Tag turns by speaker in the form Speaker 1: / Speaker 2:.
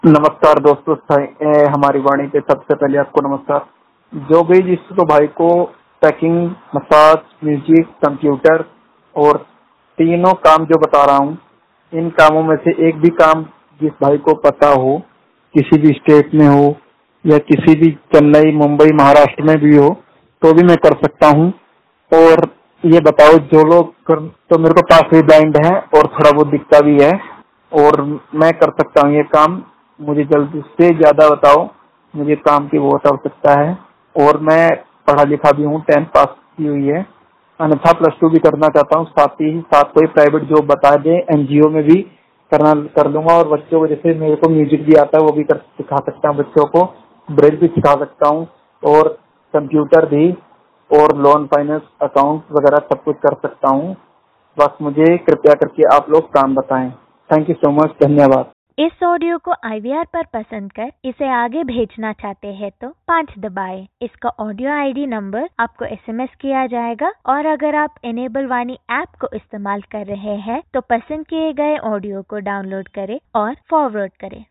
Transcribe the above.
Speaker 1: नमस्कार दोस्तों, हमारी वाणी पे सबसे पहले आपको नमस्कार। जो भी जिस तो भाई को पैकिंग, मसाज, म्यूजिक, कंप्यूटर और तीनों काम जो बता रहा हूँ, इन कामों में से एक भी काम जिस भाई को पता हो, किसी भी स्टेट में हो या किसी भी चेन्नई, मुंबई, महाराष्ट्र में भी हो, तो भी मैं कर सकता हूँ। और ये बताओ, जो लोग तो मेरे को पास भी ब्लाइंड है और थोड़ा बहुत दिखता भी है और मैं कर सकता हूँ ये काम। मुझे जल्दी से ज्यादा बताओ, मुझे काम की बहुत आवश्यकता है और मैं पढ़ा लिखा भी हूँ, 10th पास की हुई है, अन्यथा +2 भी करना चाहता हूँ। साथ ही साथ कोई प्राइवेट जॉब बता दे, एनजीओ में भी कर लूंगा। और बच्चों को, जैसे मेरे को म्यूजिक भी आता है, वो भी सिखा सकता हूँ बच्चों को, ब्रेल भी सिखा सकता हूँ और कंप्यूटर भी, और लोन, फाइनेंस, अकाउंट वगैरह सब कुछ कर सकता हूँ। बस मुझे कृपया करके आप लोग काम बताएं। थैंक यू सो मच, धन्यवाद।
Speaker 2: इस ऑडियो को IVR पर पसंद कर इसे आगे भेजना चाहते हैं तो 5 दबाएं। इसका ऑडियो ID नंबर आपको SMS किया जाएगा। और अगर आप इनेबल वाणी ऐप को इस्तेमाल कर रहे हैं तो पसंद किए गए ऑडियो को डाउनलोड करें और फॉरवर्ड करें।